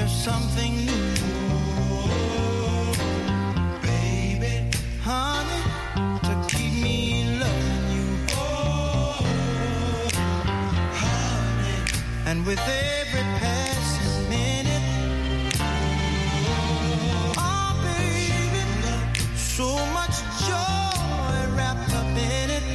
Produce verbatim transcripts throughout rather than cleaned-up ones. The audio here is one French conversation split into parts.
there's something new. Baby, honey, to keep me loving you. Oh, honey, and with every passing minute, oh, baby, so much joy wrapped up in it.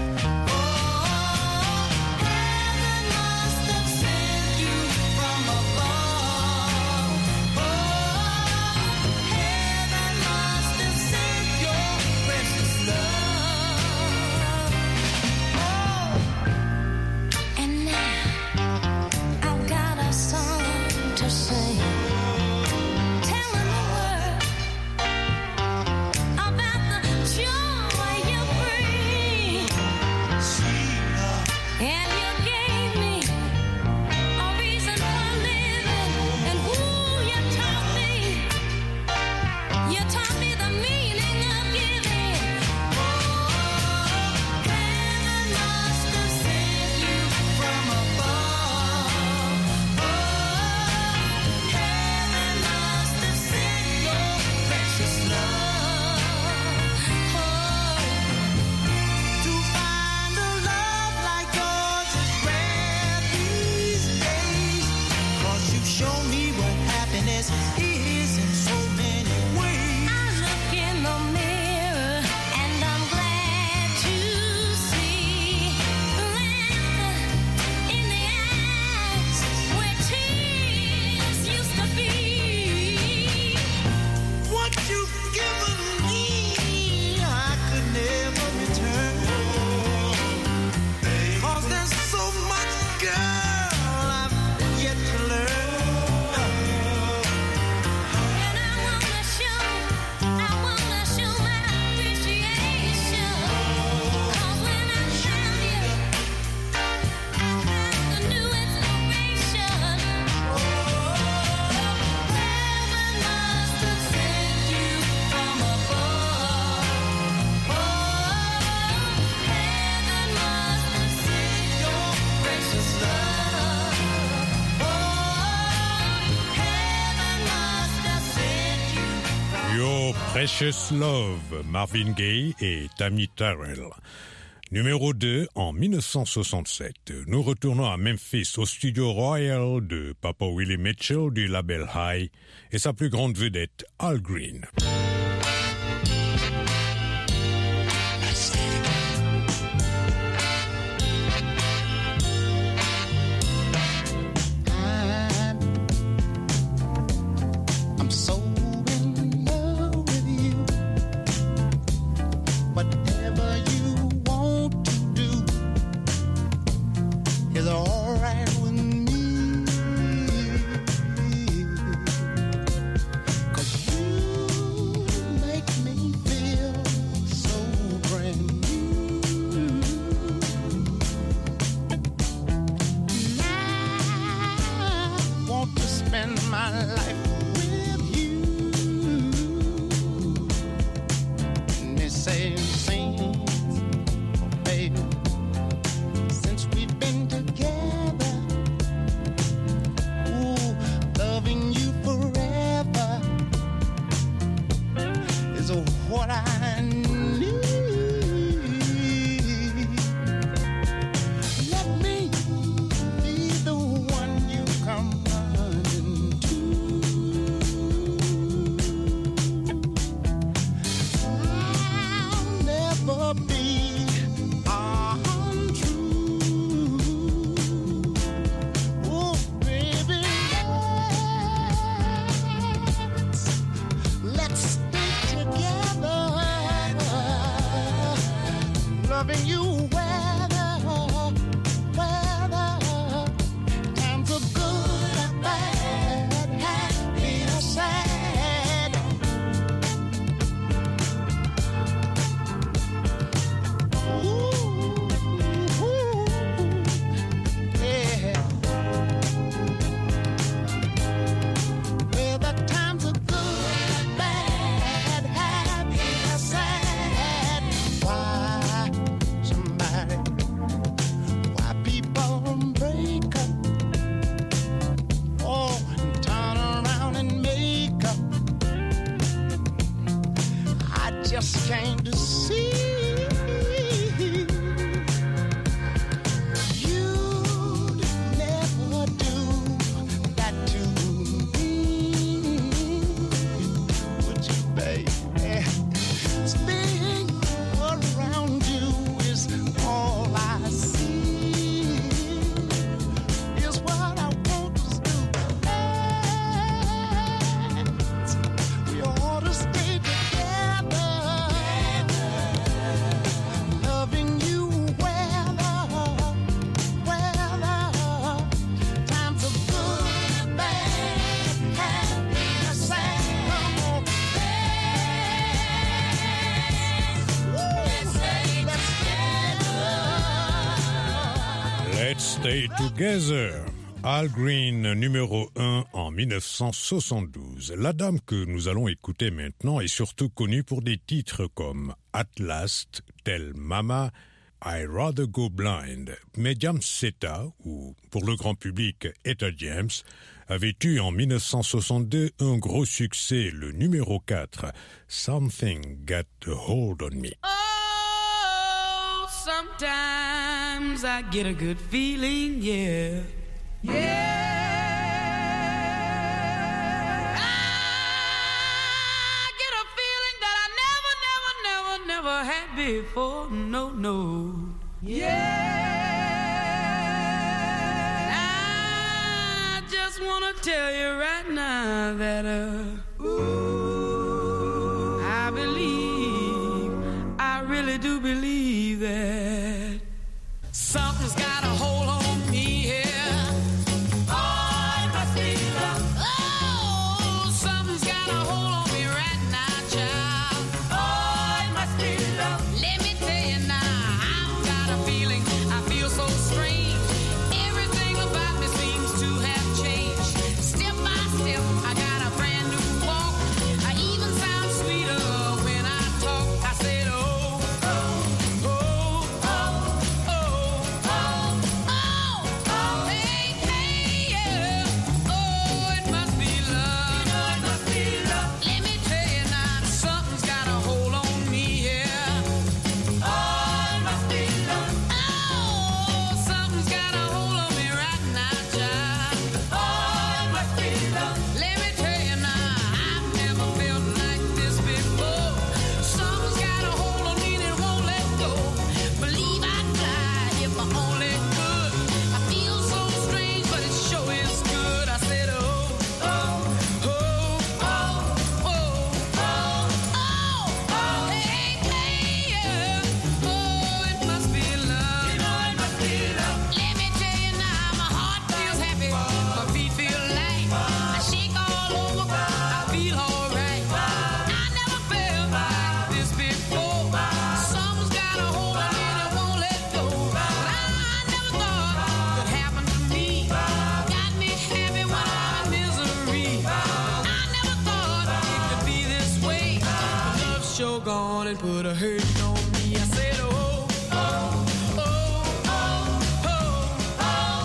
Precious Love, Marvin Gaye et Tammy Terrell. Numéro deux, en dix-neuf cent soixante-sept, nous retournons à Memphis au studio Royal de Papa Willie Mitchell du label High et sa plus grande vedette, Al Green. Let me be the one you come running to. just came to see. You'd never do that to me, would you, baby? Being around you is all I see. Is what I want to do. We ought to stay together, loving you weather, weather. Times are good, bad, happy, or sad. Come on, Let's Stay Together. Al Green, numéro un en dix-neuf cent soixante-douze. La dame que nous allons écouter maintenant est surtout connue pour des titres comme At Last, Tell Mama, I'd Rather Go Blind. Mais James Etta, ou pour le grand public Etta James, avait eu en dix-neuf cent soixante-deux un gros succès, le numéro quatre, Something Got a Hold on Me. Oh, sometimes I get a good feeling, yeah. Yeah. I get a feeling that I never, never, never, never had before. No, no. Yeah. I just wanna tell you right now that uh, ooh, I believe, I really do believe that something's got a hold on me here. Oh, it must be love. Oh, something's got a hold on me right now, child. Oh, it must be love. Let me tell you now, I've got a feeling, I feel so strange. Everything about me seems to have changed. Step by step, I got a brand new walk. I even sound sweeter when I talk. I said, oh, oh, oh, oh, oh, oh, oh, oh, hey, hey, yeah. Oh, it must be love. You know it must be love. Let me tell you now, something's got a hold on me here. Oh, it must be love. Oh, something's got a hold on me right now, child. Oh, it must be love. Let me tell you now, I've never felt like this before. Something's got a hold on me that won't let go. Believe I'd fly if I only could. I feel so strange, but it sure is good. I said, oh, oh, oh, oh, oh, oh, oh, oh, hey, hey, yeah. Oh, it must be love. You know it must be love. Let me tell you now, my heart feels happy, my feet feel light. I shake all over, I feel alright. I never felt like this before. Something's got a hold on me that won't let go. I never thought could happen to me. Got me happy when I'm in misery. I never thought it could be this way. But love's sure gone and put a hurt on me. I said, oh, oh, oh, oh, oh, oh,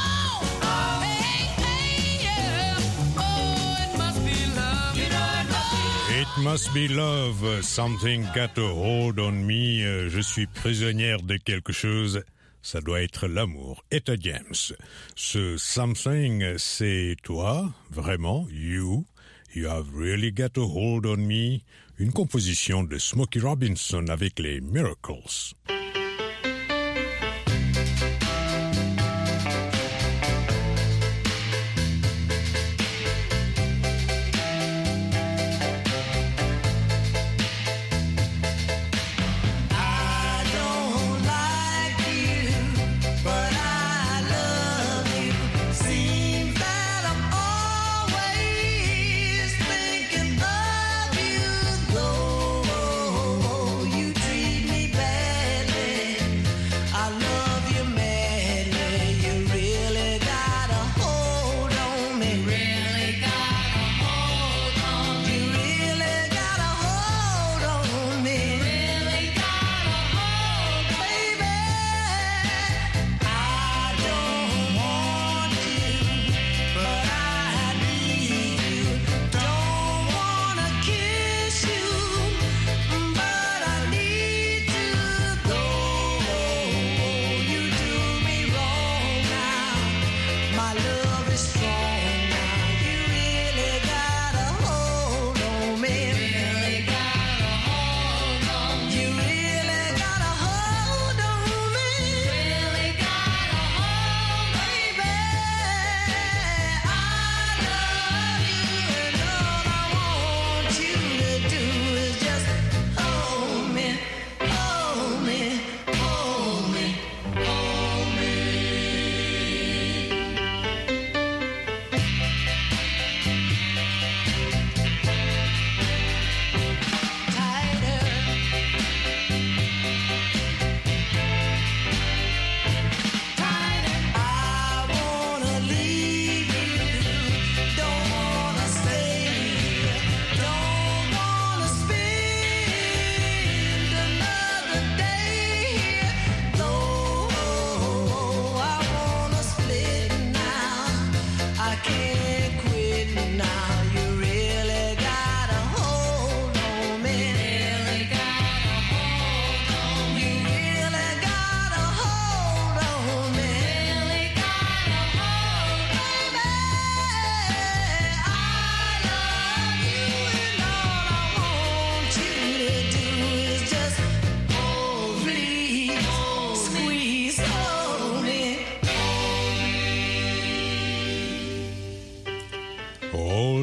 oh, hey, hey, yeah. Oh, it must be love. You know it must be love. It must be love, something got a hold on me, euh, je suis prisonnière de quelque chose, ça doit être l'amour. Etta James, ce something, c'est toi, vraiment, you, you have really got a hold on me, une composition de Smokey Robinson avec les Miracles. I don't like you, but I love you. Seems that I'm always thinking of you, though you treat me badly.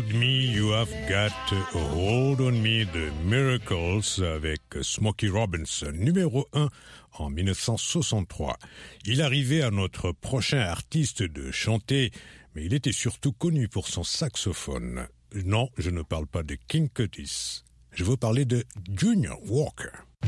Hold Me, You Have Got a Hold on Me, The Miracles avec Smokey Robinson, numéro un en mille neuf cent soixante-trois. Il arrivait à notre prochain artiste de chanter, mais il était surtout connu pour son saxophone. Non, je ne parle pas de King Curtis. Je veux parler de Junior Walker.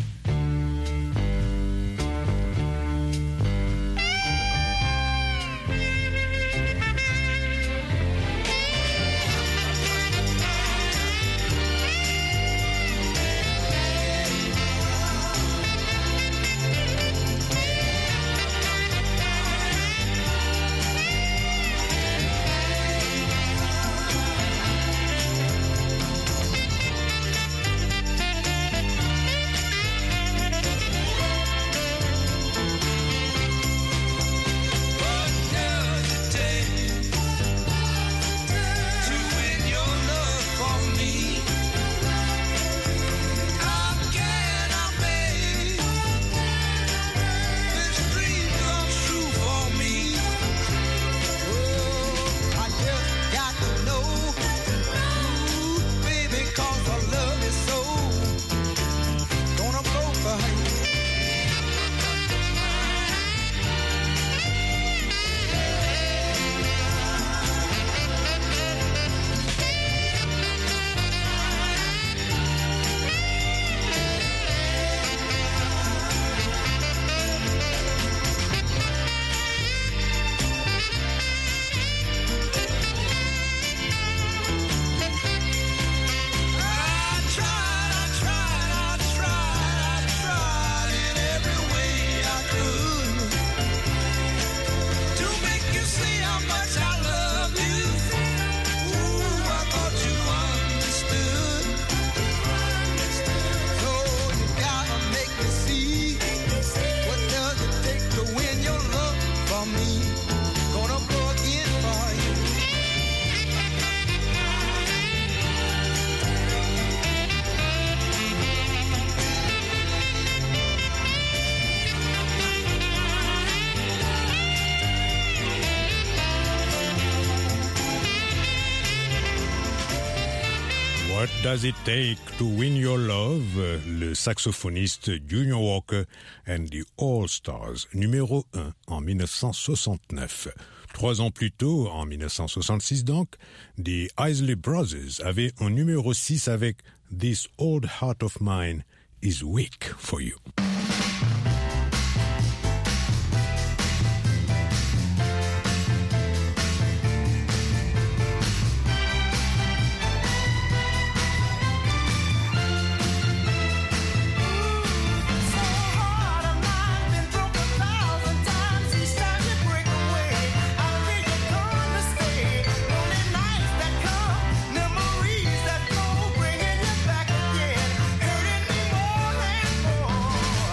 What Does It Take to Win Your Love, le saxophoniste Junior Walker and the All-Stars, numéro un en mille neuf cent soixante-neuf. Trois ans plus tôt, en mille neuf cent soixante-six donc, The Isley Brothers avaient un numéro six avec This Old Heart of Mine is Weak for You. Memories that go bringing you back again, hurting me more and more.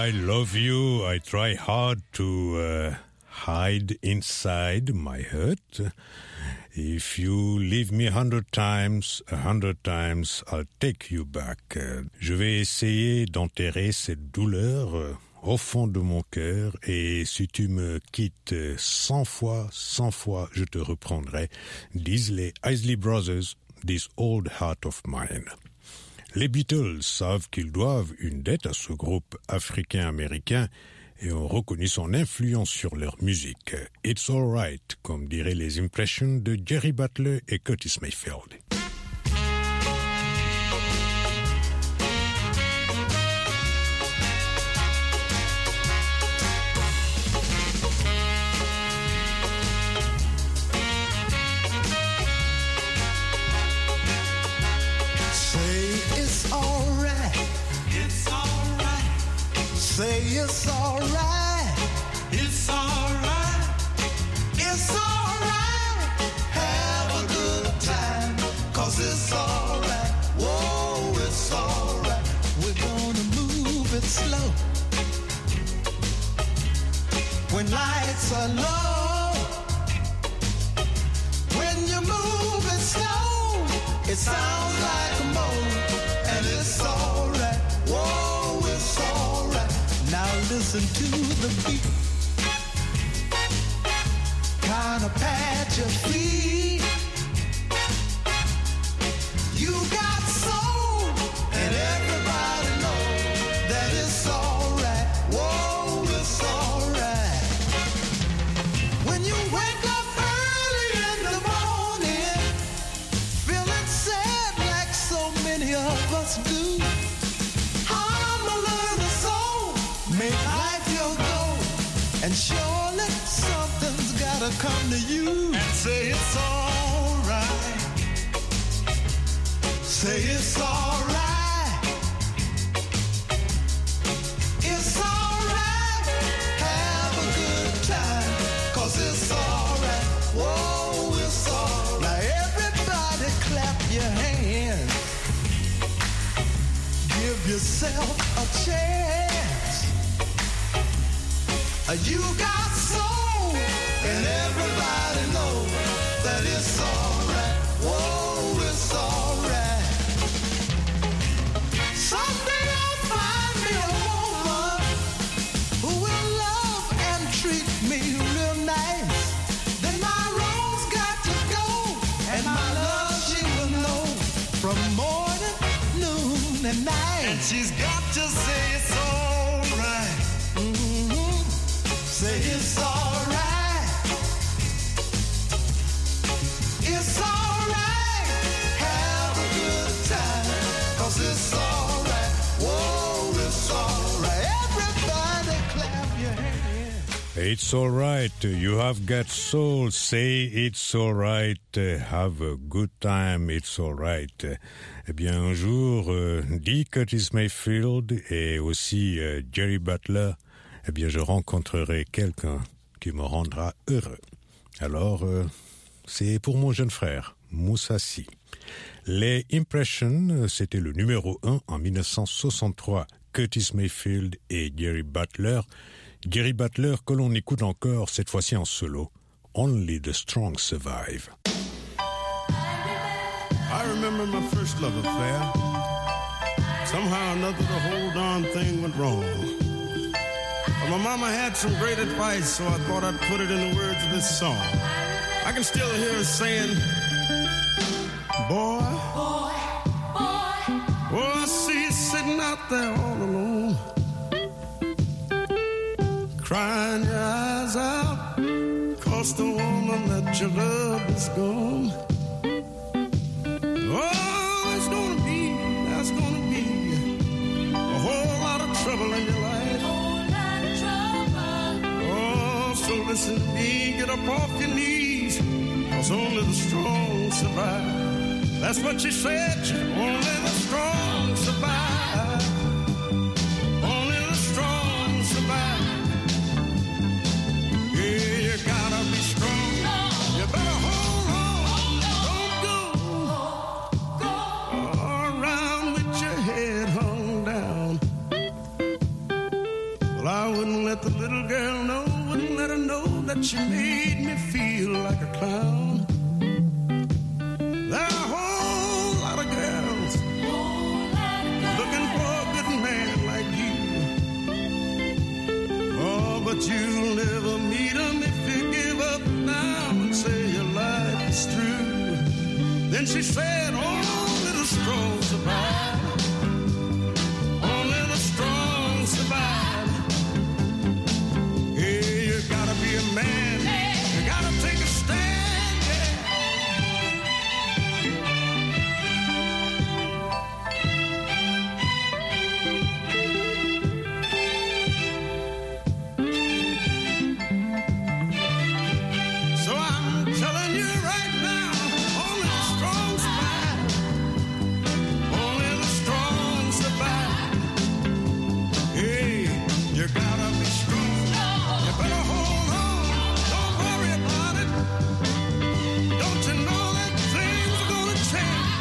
I love you. I try hard to uh, hide inside my hurt. If you leave me a hundred times, a hundred times, I'll take you back. Je vais essayer d'enterrer cette douleur euh, au fond de mon cœur, et si tu me quittes cent fois, cent fois, je te reprendrai, disent les Isley Brothers, This Old Heart of Mine. Les Beatles savent qu'ils doivent une dette à ce groupe africain-américain et ont reconnu son influence sur leur musique. It's Alright, comme diraient les Impressions de Jerry Butler et Curtis Mayfield. Say it's alright, it's alright, it's alright, have a good time, cause it's alright, whoa, it's alright, we're gonna move it slow, when lights are low, when you move it slow, it sounds like a moan, and it's alright, whoa, it's alright. Now listen to the beat, kinda pat your feet. You got soul, and everybody knows that it's alright. Whoa, it's alright. When you wake up early in the morning, feeling sad like so many of us do. Make life your goal, and surely something's gotta come to you. And say it's alright. Say it's alright. It's alright. Have a good time, cause it's alright. Whoa, it's alright. Now everybody clap your hands. Give yourself a chance. You got soul, and everybody knows that it's alright. Whoa, it's alright. Someday I'll find me a woman who will love and treat me real nice. Then my rose got to go, and my love she will know from morning, noon, and night. And she's got to say it's alright. Say it's alright. It's alright. Have a good time, cause it's alright. Whoa, it's alright. Everybody clap your hands. It's alright. You have got soul. Say it's alright. Have a good time. It's alright. Eh bien, un jour, euh, dit Curtis Mayfield et aussi euh, Jerry Butler, eh bien, je rencontrerai quelqu'un qui me rendra heureux. Alors, euh, c'est pour mon jeune frère, Moussa Sy. Les Impressions, c'était le numéro un en dix-neuf cent soixante-trois. Curtis Mayfield et Jerry Butler. Jerry Butler que l'on écoute encore, cette fois-ci en solo. Only the Strong Survive. I remember my first love affair. Somehow or another, the whole darn thing went wrong. But my mama had some great advice, so I thought I'd put it in the words of this song. I can still hear her saying, boy, boy, boy, oh, I see you sitting out there all alone, crying your eyes out, 'cause the woman that you love is gone. Oh, there's gonna be, there's gonna be a whole lot of trouble in your life. Oh, so listen to me, get up off your knees, 'cause only the strong survive. That's what she said, only the strong survive. Only the strong survive. Yeah, you gotta be strong. You better hold on. Don't go, go around with your head hung down. but she made me feel like a clown. There are a whole lot of girls looking for a good man like you. Oh, but you'll never meet him if you give up now and say your life is through. Then she said, only the strong survive. Only the strong survive. Hey, you gotta be a man. You gotta take a stand, yeah. So I'm telling you right now, only the strong survive. Only the strong survive. Hey, you gotta be strong. You better hold on. Don't worry about it. Don't you know that things are gonna change?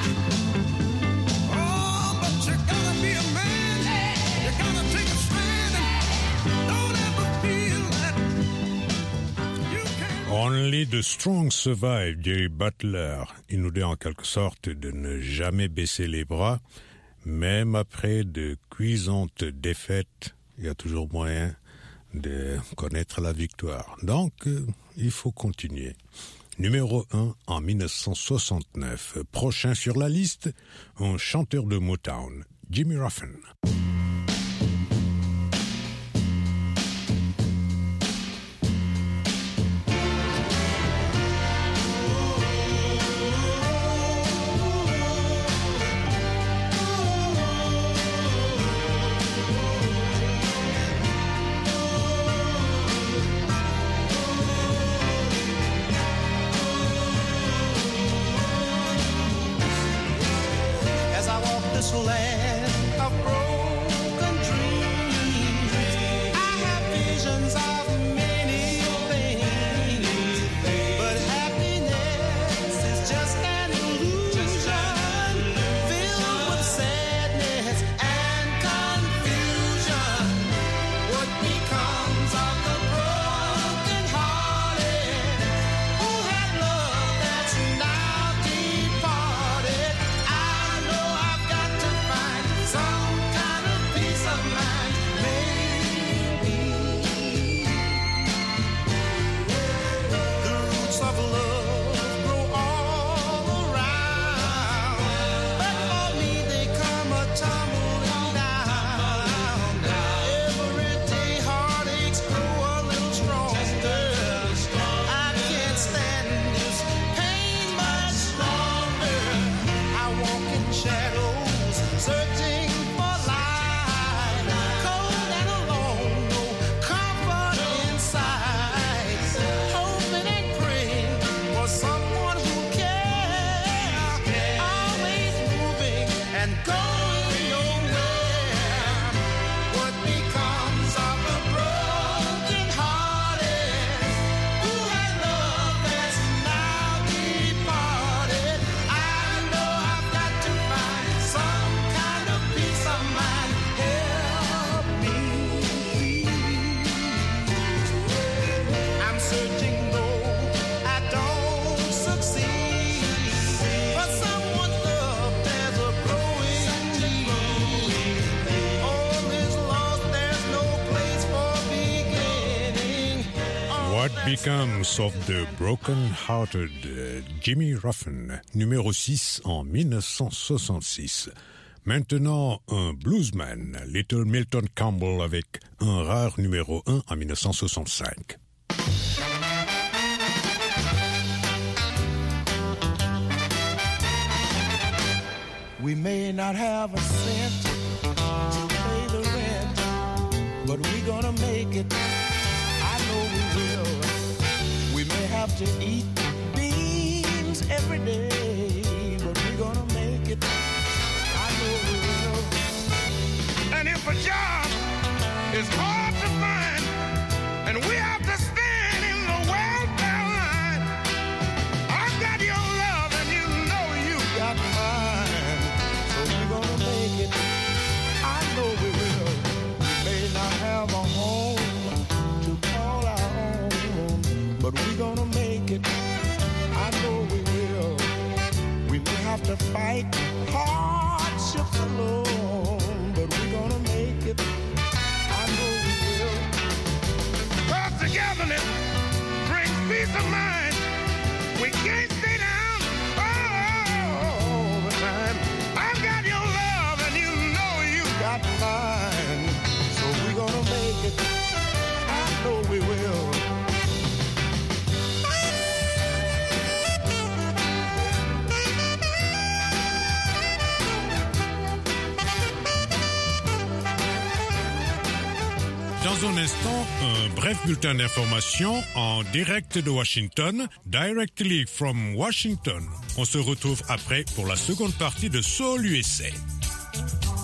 Oh, but you gotta be a man. You gotta take a stand and don't ever feel that you can't. Only the strong survive, Jerry Butler. Il nous dit en quelque sorte de ne jamais baisser les bras, même après de cuisantes défaites, il y a toujours moyen de connaître la victoire. Donc, euh, il faut continuer. Numéro un en dix-neuf cent soixante-neuf. Prochain sur la liste, un chanteur de Motown, Jimmy Ruffin. As I walk this land of broken dreams, I have visions of many things, but happiness is just an illusion, filled with sadness and confusion. What becomes of the broken-hearted who had love that's now departed? I know I've got to find some kind of peace of mind, maybe. The roots of love grow all around, but for me they come a tumbling down. Every day heartaches grow a little stronger. I can't stand this pain much longer. I walk in shadows, searching for light, cold and alone, no comfort inside, hoping and praying for someone who cares, always moving and going nowhere. What becomes of the broken-hearted who had love that's now departed? I know I've got to find some kind of peace of mind. Help me. I'm searching though I don't succeed, for someone's love there's a growing need. All is lost, there's no place for beginning. What Becomes of the Broken-Hearted, euh, Jimmy Ruffin, numéro six en dix-neuf cent soixante-six. Maintenant, un bluesman, Little Milton Campbell, avec un rare numéro un en dix-neuf cent soixante-cinq. We may not have a cent to pay the rent, but we're gonna make it. I know we will. We may have to eat beans every day, but we're gonna make it. I know we will. And if a job is hard to find, and we have to stand in the welfare line, I've got your love and you know you got mine. So we're gonna make it. I know we will. We may not have a home to call our own, have to fight hardships alone, but we're gonna make it. I know we will. Cause togetherness brings peace of mind. We can't stay down all the time. I've got your love and you know you got mine. So we're gonna make it. I know we will. Dans un instant, un bref bulletin d'information en direct de Washington, directly from Washington. On se retrouve après pour la seconde partie de Soul U S A.